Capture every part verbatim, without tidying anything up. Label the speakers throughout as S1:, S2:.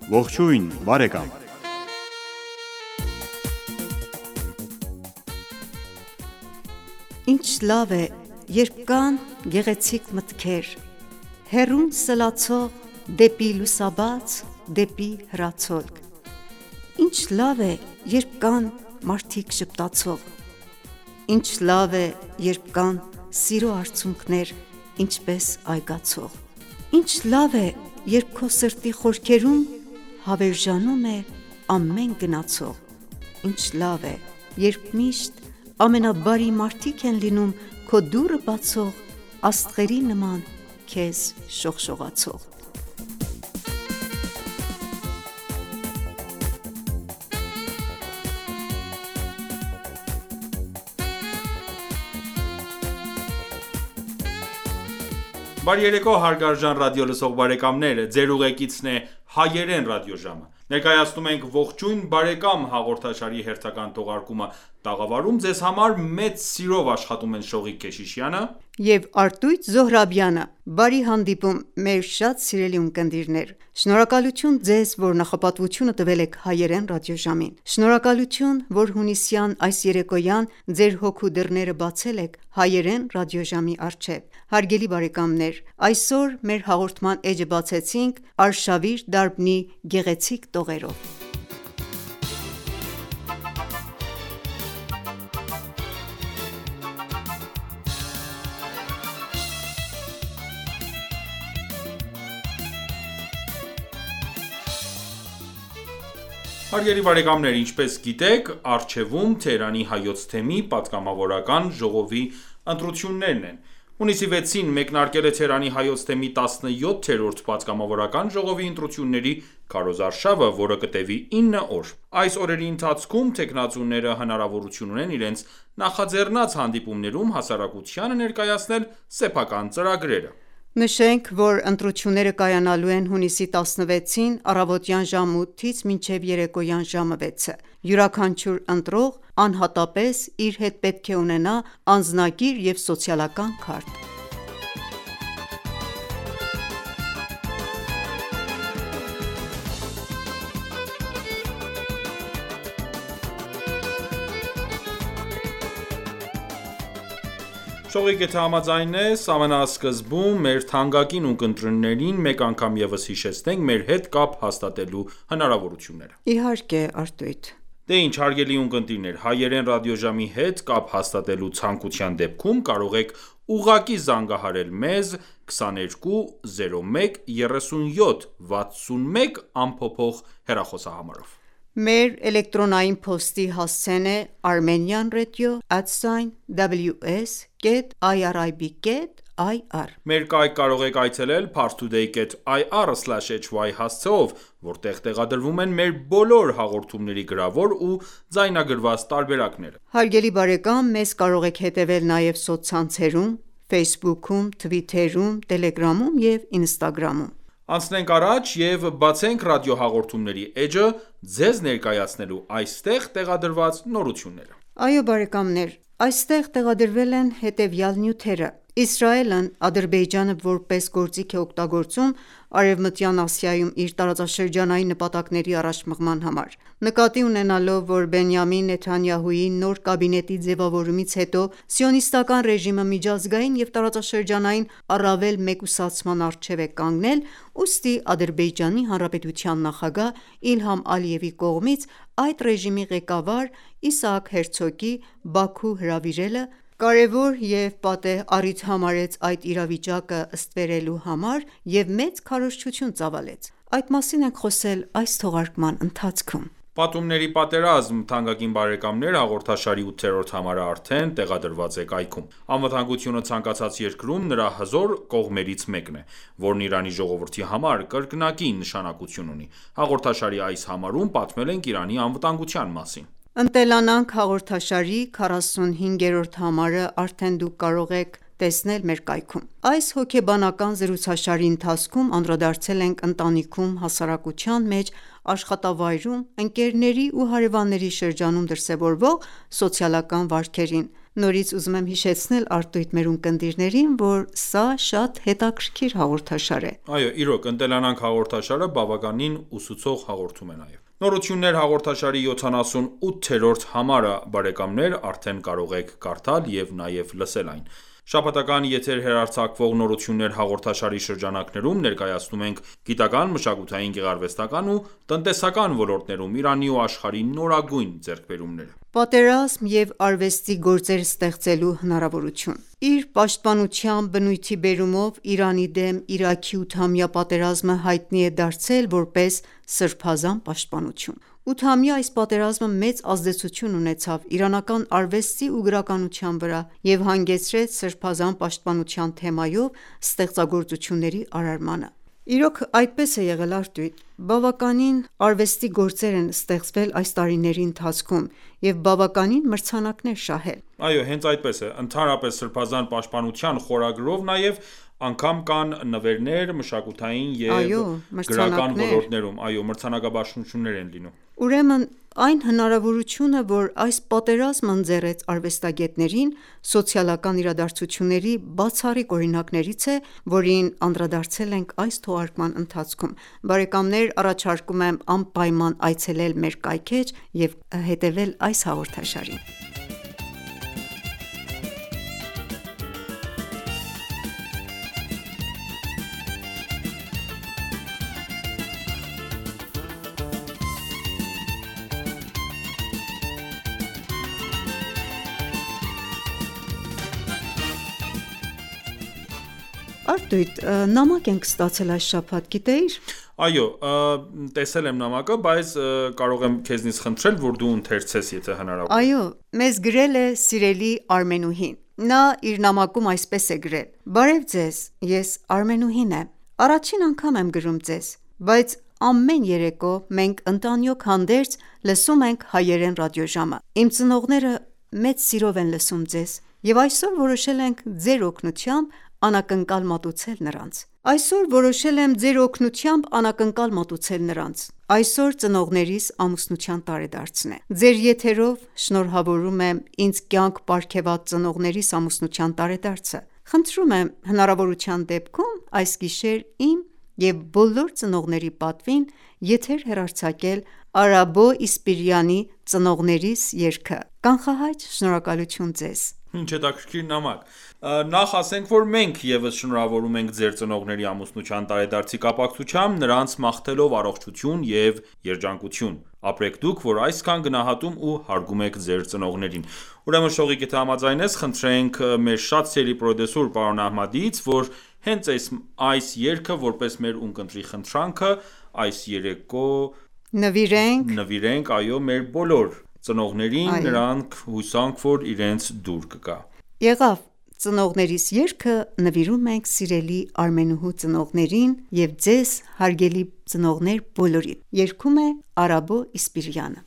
S1: Ողջույն բարեկամ։
S2: Ինչ լավ է, երբ կան գեղեցիկ մտքեր, հեռուն սլացող դեպի լուսաբաց, դեպի հրացոլք։ Ինչ լավ է, երբ կան մարդիկ ժպտացող, ինչ լավ է, երբ կան սիրո արցունքներ, ինչպես այգացող։ Ինչ լավ է, երբ քո սրտի խորքերում հավերժանում է ամեն գնացող։ Ինչ լավ է, երբ միշտ ամենաբարի մարդիկ են լինում քո դուռը բացող, աստղերի նման քեզ շողշողացող։
S3: Բարի երեկո հարգարժան ռադիոլսող բարեկամներ, ձեր ուղեկիցն է հայերեն ռադիոժամը։ Ներկայացնում ենք ողջույն բարեկամ հաղորդաշարի հերթական թողարկումը, տաղավարում ձեզ համար մեծ սիրով աշխատում են Շողիկ Քեշիշյանը
S2: և Արտույտ Զոհրաբյանը։ Բարի հանդիպում մեր շատ սիրելի ունկնդիրներ։ Շնորհակալություն ձեզ, որ նախապատվությունը տվել եք հայերեն ռադիոժամին։ Շնորհակալություն, որ հունիսյան այս երեկոյան ձեր հոգու դռները բացել եք հայերեն ռադիոժամի առջև։ Հարգելի բարեկամներ, այսօր մեր հաղորդման էջը բացեցինք Արշավիր դարբնի գեղեցիկ տողերով։
S3: Հարգելի բարեկամներ, ինչպես գիտեք, առջևում Թեհրանի հայոց թեմի պատգամավորական ժողովի ընտրություններն են։ Հունիսի վեցին մեկնարկել է Թեհրանի հայոց թեմի տասնյոթերորդ պատգամավորական ժողովի ընտրությունների քարոզարշավը, որը կտևի ինը օր։ Այս օրերի ընթացքում թեկնածուները հնարավորություն ունեն իրենց նախաձեռնած հանդիպումներում հասարակությանը ներկայացնել սեփական ծրագրերը։
S2: Նշենք, որ ընտրությունները կայանալու են հունիսի տասնվեցին առավոտյան ժամը ութից մինչև երեկոյան ժամը վեցը։ Յուրաքանչյուր ընտրող անհատապես իր հետ պետք է ունենա անձնագիր և սոցիալական քարտ։
S3: Շողիկ, եթե համաձայն ես, ամենասկզբում մեր թանկագին ունկնդիրներին մեկ անգամ ևս հիշեցնենք մեր հետ կապ հաստատելու հնարավորությունները։
S2: Իհարկե, Արտույտ։
S3: Դե ինչ, հարգելի ունկնդիրներ, հայերեն ռադիոժամի հետ կապ հաստատելու ցանկության դեպքում կարող եք ուղղակի զանգահարել մեզ քսաներկու զիրո մեկ երեսունյոթ վաթսունմեկ ամփոփող հեռախոսահամարով։
S2: Մեր էլեկտրոնային փոստի հասցեն է armenian radio at w s dot i r i b dot i r։
S3: Մեր կայք կարող եք այցելել parstoday dot i r slash h y հասցեով, որտեղ տեղադրվում են մեր բոլոր հաղորդումների գրավոր ու ձայնագրված տարբերակները։
S2: Հարգելի բարեկամ, մեզ կարող եք հետևել նաև սոցցանցերում, Facebook-ում, Twitter-ում, Telegram-ում և Instagram-ում։
S3: Անցնենք առաջ և բացենք ռադիոհաղորդումների էջը ձեզ ներկայացնելու այստեղ տեղադրված նորությունները։
S2: Այո բարեկամներ, այստեղ տեղադրվել են հետևյալ նյութերը. Իսրայելն Ադրբեջանը որպես գործիք է օգտագործում Արևմտյան Ասիայում իր տարածաշրջանային նպատակների առաջ մղման համար։ Նկատի ունենալով, որ Բենյամին Նեթանյահուի նոր կաբինետի ձևավորումից հետո Սիոնիստական ռեժիմը միջազգային և տարածաշրջանային առավել մեկուսացման առջև է կանգնել, ուստի Ադրբեջանի Հանրապետության նախագահ Իլհամ Ալիևի կողմից այդ ռեժիմի ղեկավար Իսահակ Հերցոգի Բաքու հրավիրելը կարևոր և պատեհ առիթ համարեց այդ իրավիճակը ստվերելու համար և մեծ քարոզչություն ծավալեց։ Այդ մասին ենք խոսել այս թողարկման ընթացքում։
S3: Պատումների պատերազմ, թանկագին բարեկամներ, հաղորդաշարի ութերորդ համարը արդեն տեղադրված է կայքում։ Անվտանգությունը ցանկացած երկրում նրա հզոր կողմերից մեկն է, որն Իրանի ժողովրդի համար կրկնակի նշանակություն ունի։ Հաղորդաշարի այս համարում պատմել ենք Իրանի անվտանգության մասին։
S2: «Ընտելանանք» հաղորդաշարի քառասունհինգերորդ համարը արդեն դուք կարող եք տեսնել մեր կայքում։ Այս հոգեբանական զրուցաշարի ընթացքում անդրադարձել ենք ընտանիքում, հասարակության մեջ, աշխատավայրում, ընկերների ու հարևանների շրջանում դրսևորվող սոցիալական վարքերին։ Նորից ուզում եմ հիշեցնել Արտույտ մեր ունկնդիրներին, որ սա շատ հետաքրքիր հաղորդաշար է։
S3: Այո, իրոք, «Ընտելանանք» հաղորդաշարը բավականին ուսուցող հաղորդում է նաև։ Նորություններ հաղորդաշարի յոթանասունութերորդ համարը, բարեկամներ, արդեն կարող եք կարդալ և նաև լսել այն։ Շաբաթական եթեր հեռարձակվող «Նորություններ» հաղորդաշարի շրջանակներում ներկայացնում ենք գիտական, մշակութային, գեղարվեստական ու տնտեսական ոլորտներում Իրանի ու աշխարհի նորագույն ձեռքբերումները։
S2: Պատերազմ և արվեստի գործեր ստեղծելու հնարավորություն Իր պաշտպանության բնույթի բերումով Իրանի դեմ Իրաքի ութամյա պատերազմը հայտնի է դարձել որպես սրբազան պաշտպանություն։ Ութամյա այս պատերազմը մեծ ազդեցություն ունեցավ իրանական արվեստի ու գրականության վրա և հանգեցրեց սրբազան պաշտպանության թեմայով ստեղծագործությունների արարմանը։ Իրոք այդպես է եղել Արտույտ։ Բավականին արվեստի գործեր են ստեղծվել այս տարիների ընթացքում և բավականին մրցանակներ շահել։
S3: Այո, հենց այդպես է։ Ընդհանրապես սրբազան պաշտպանության խորագրով նաև անգամ կան նվերներ մշակութային և գրական ոլորտներում, այո, մրցանակաբաշխություններ են լինում։
S2: Ուրեմն այն հնարավորությունը, որ այս պատերազմը ընձեռեց արվեստագետներին, սոցիալական իրադարձությունների բացառիկ օրինակներից է, որին անդրադարձել ենք այս թողարկման ընթացքում։ Բարեկամներ, առաջարկում եմ անպայման այցելել մեր կայքէջ և հետևել այս հաղորդաշարին։ Արտույտ, նամակ ենք ստացել այս շաբաթ, գիտեիր։
S3: Այո, տեսել եմ նամակը, բայց կարող եմ քեզնից խնդրել, որ դու ընթերցես, եթե հնարավոր է։
S2: Այո, մեզ գրել է սիրելի Արմենուհին։ Նա իր նամակում այսպես է գրել. Բարև ձեզ, ես Արմենուհին եմ։ Առաջին անգամ եմ գրում ձեզ, բայց ամեն երեկո մենք ընտանյոք հանդերձ լսում ենք հայերեն ռադիոժամը։ Իմ ծնողները մեծ սիրով են լսում ձեզ, և այսօր որոշել ենք ձեր օգնությամբ անակնկալ մատուցել նրանց։ Այսօր որոշել եմ ձեր օգնությամբ անակնկալ մատուցել նրանց։ Այսօր ծնողներիս ամուսնության տարեդարձն է։ Ձեր եթերով շնորհավորում եմ ինձ կյանք պարգևած ծնողներիս ամուսնության տարեդարձը։ Խնդրում եմ հնարավորության դեպքում այս գիշեր իմ և բոլոր ծնողների պատվին եթեր հեռարձակել Արաբո Իսպիրյանի «Ծնողներիս երգը»։ Կանխահայտ շնորհակալություն ձեզ։
S3: Ինչ հետաքրքիր նամակ։ Նախ ասենք, որ մենք ևս շնորհավորում ենք ձեր ծնողների ամուսնության տարեդարձի կապակցությամբ, նրանց մաղթելով առողջություն և երջանկություն։ Ապրեք դուք, որ այսքան գնահատում ու հարգում եք ձեր ծնողներին։ Ուրեմն շողիկ, եթե համաձայնես, խնդրենք մեր շատ սիրելի պրոդյուսեր պարոն Ահմադիից, որ հենց այս այս երգը որպես մեր ունկնդրի խնդրանքը այս երեկո
S2: նվիրենք,
S3: նվիրենք, այո, մեր բոլոր ծնողներին, նրանք հուսանք, որ իրենց դուր կգա։
S2: Եղավ, ծնողներիս երգը նվիրում ենք սիրելի Արմենուհու ծնողներին և ձեզ հարգելի ծնողներ բոլորին։ Երգում է Արաբո Իսպիրյանը։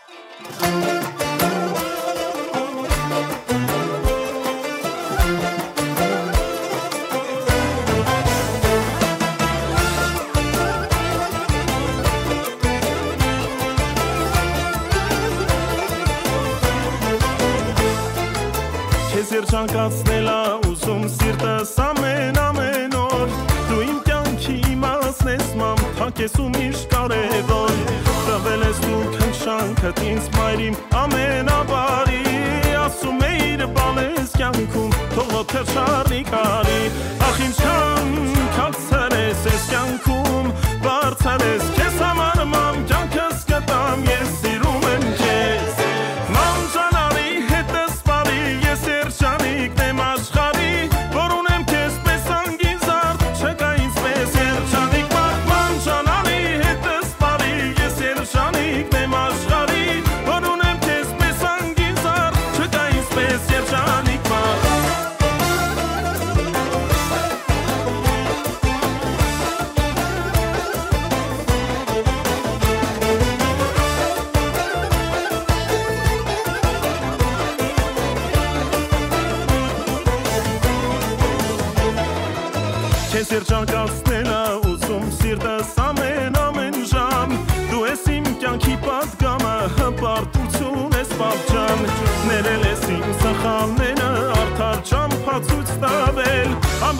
S1: Երջանկացնելա ուզում սիրտս ամեն ամեն օր Դու իմ կյանքի իմացնես մամ թանկ ես ու միշտ կարևոր Տվել ես դու քնշանքդ ինձ մայրիմ ամենաբարի Ասում էիր բալես կյանքում թող ոտքեր շարնի կարի Ախ ինչքան քացել ես ես կյանքում բարձր ես քեզ համար մամ կյանքս կտամ ես սիրում եմ քեզ Մամ ջանանի հետս բարի ես երջանիկն եմ աշխարհի որ ունեմ քեզ պես անգին զարդ չկա ինձ պես երջանիկ մամ ջանանի հետս բարի ես երջանիկն եմ աշխարհի որ ունեմ քեզ պես անգին զարդ չկա ինձ պես երջանիկ մամ Քեզ երջանկացնելա ուզում սիրտս ամեն ամեն ժամ Դու ես իմ կյանքի պատգամը հպարտություն ես պատճան Ներել ես իմ սխալներ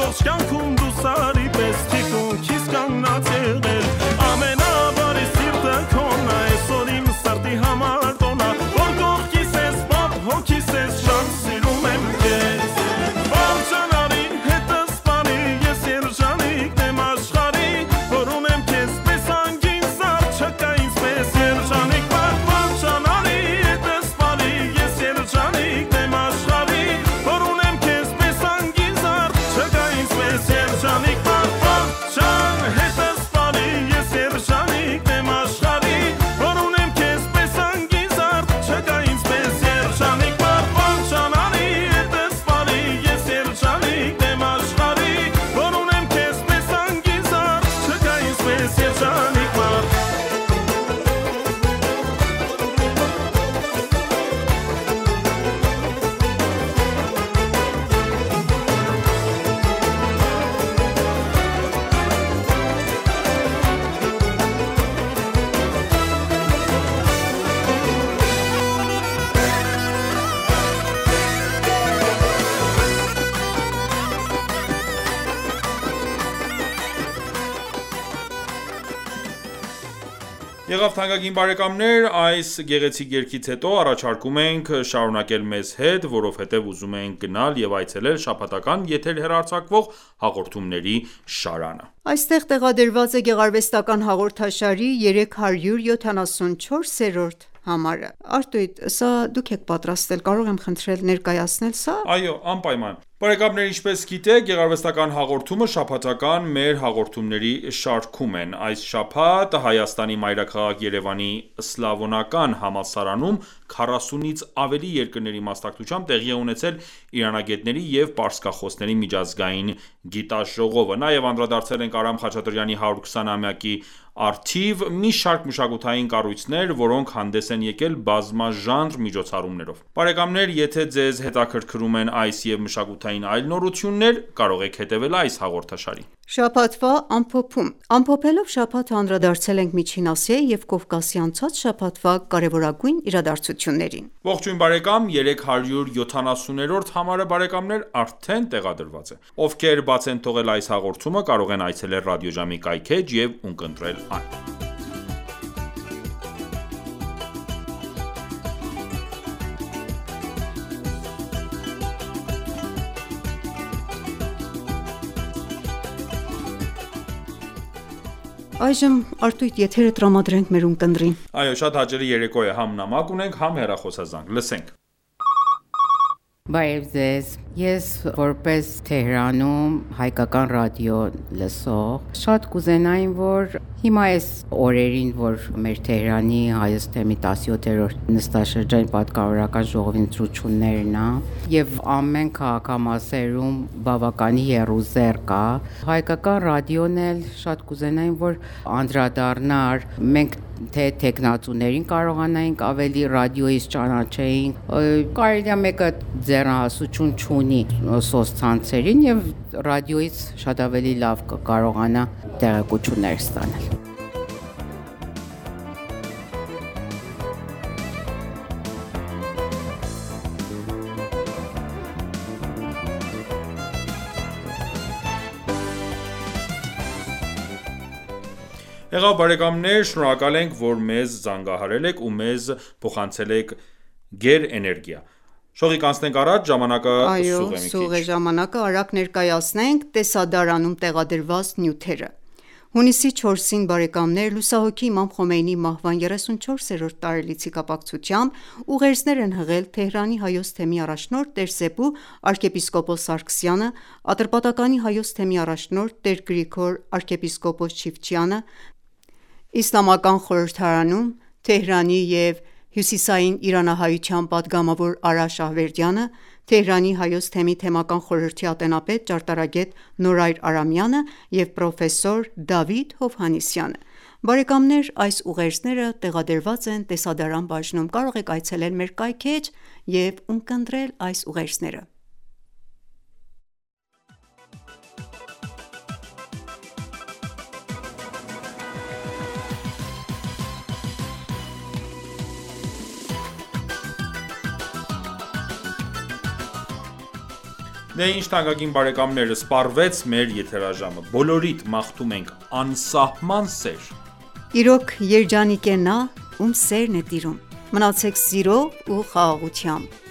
S1: Ողջ կյանքում դու սարի պես թիկունքիս կանգնած եղել Ամենաբարի սիրտը քոնն է այսօր իմ սրտի համար տոնա Որ կողքիս ես պապ հոգիս ես շատ սիրում եմ քեզ Ողջանարի հետս պարի ես երջանիկ եմ աշխարհի Որ ունեմ քեզ պես անգին սար չկա ինձ պես երջանիկ Ողջանարի հետս պարի ես երջանիկ եմ աշխարհի Որ ունեմ քեզ պես անգին սար չկա ինձ պես երջանիկ Ողջան հետս պարի ես երջանիկ եմ աշխարհի Որ ունեմ քեզ պես անգին սար չկա ինձ պես երջանիկ Ողջանարի հետս պարի ես երջանիկ եմ աշխարհի Որ ունեմ քեզ պես անգին սար չկա ինձ պես երջանիկ Եղավ թանկագին բարեկամներ, այս գեղեցիկ երգից հետո առաջարկում ենք շարունակել մեզ հետ, որովհետև ուզում ենք գնալ եւ այցելել շաբաթական եթեր հեռարձակվող հաղորդումների շարանը։
S2: Այստեղ տեղադրված է գեղարվեստական հաղորդաշարի երեք հարյուր յոթանասունչորսերորդ համարը։ Արտույտ, սա դուք եք պատրաստել, կարող եմ խնդրել ներկայացնել սա։
S3: Այո, անպայման։ Բարեկամներ, ինչպես գիտեք, գեղարվեստական հաղորդումը շաբաթական մեր հաղորդումների շարքում են։ Այս շաբաթ Հայաստանի մայրաքաղաք Երևանի Սլավոնական համալսարանում քառասունից ավելի երկրների մասնակցությամբ տեղի է ունեցել իրանագետների և պարսկախոսների միջազգային գիտաժողովը։ Նաև անդրադարձել ենք Արամ Խաչատրյանի հարյուրքսանամյակի առթիվ մի շարք մշակութային կառույցներ, որոնք հանդես են եկել բազմաժանր միջոցառումներով։ Բարեկամներ, եթե ձեզ հետաքրքրում են այս և մշակութային այլ նորություններ, կարող եք հետևել այս հաղորդաշարին։
S2: Շաբաթվա ամփոփում։ Ամփոփելով շաբաթը անդրադարձել ենք Միջին Ասիայի և Կովկասի անցած շաբաթվա կարևորագույն իրադարձություններին։
S3: Ողջույն բարեկամ, երեք հարյուր յոթանասուներորդ համարը բարեկամներ արդեն տեղադրված է։ Ովքեր բաց են թողել այս հաղորդումը, կարող են այցելել ռադիոժամի կայքէջ և ունկնդրել այն։
S2: Այժմ Արտույտ եթերը տրամադրենք մեր ունկնդրին։
S3: Այո, շատ հաճելի երեկո է, համ նամակ ունենք, համ հեռախոսազանգ։ Լսենք։
S4: Բարև ձեզ, ես որպես Թեհրանում հայկական ռադիո լսող, շատ կուզենային, որ հիմա այս օրերին, որ մեր Թեհրանի հայոց թեմի տասնյոթերորդ նստաշրջանի պատգամավորական ժողովի ընտրություններն ա, եւ ամեն քաղաքամասերում բավականի եռուզեռ կա, հայկական ռադիոն էլ շատ կուզենային, որ անդրադառնար, մենք թե տեխնացուներին կարողանայինք ավելի ռադիոից ճանաչեին, կարելի է մեկը ձեռնահասություն չունի սոցցանցերին եւ ռադիոից շատ ավելի լավ կարողանա տեղեկություններ ստանալ։
S3: Եղավ բարեկամներ, շնորհակալ ենք, որ մեզ զանգահարել եք ու մեզ փոխանցել եք գեր էներգիա։ Շողիկ անցնենք առաջ, ժամանակը սուղ է մի քիչ։ Այո,
S2: սուղ է ժամանակը, արագ ներկայացնենք տեսադարանում տեղադրված նյութերը։ Հունիսի չորսին բարեկամներ, լուսահոգի Իմամ Խոմեյնիի մահվան երեսունչորսերորդ տարելիցի կապակցությամբ ուղերձներ են հղել Թեհրանի հայոց թեմի առաջնորդ Տեր Սեբու arczepiskopos Սարգսյանը, Ատրպատականի հայոց թեմի առաջնորդ Տեր Գրիգոր arczepiskopos Չիվչյանը, Իսլամական խորհրդարանում Թեհրանի և հյուսիսային իրանահայության պատգամավոր Արա Շահվերդյանը, Թեհրանի հայոց թեմի թեմական խորհրդի ատենապետ ճարտարագետ Նորայր Արամյանը և պրոֆեսոր Դավիթ Հովհաննիսյանը։ Բարեկամներ, այս ուղերձները տեղադրված են տեսադարան բաժնում, կարող եք այցելել մեր կայքէջ և ունկնդրել այս ուղերձները։
S3: Դե ինչ թանկագին բարեկամներ, սպառվեց մեր եթերաժամը, բոլորիդ մաղթում ենք անսահման սեր։
S2: Իրոք երջանիկ է նա, ում սերն է տիրում։ Մնացեք սիրով ու խաղաղությամբ։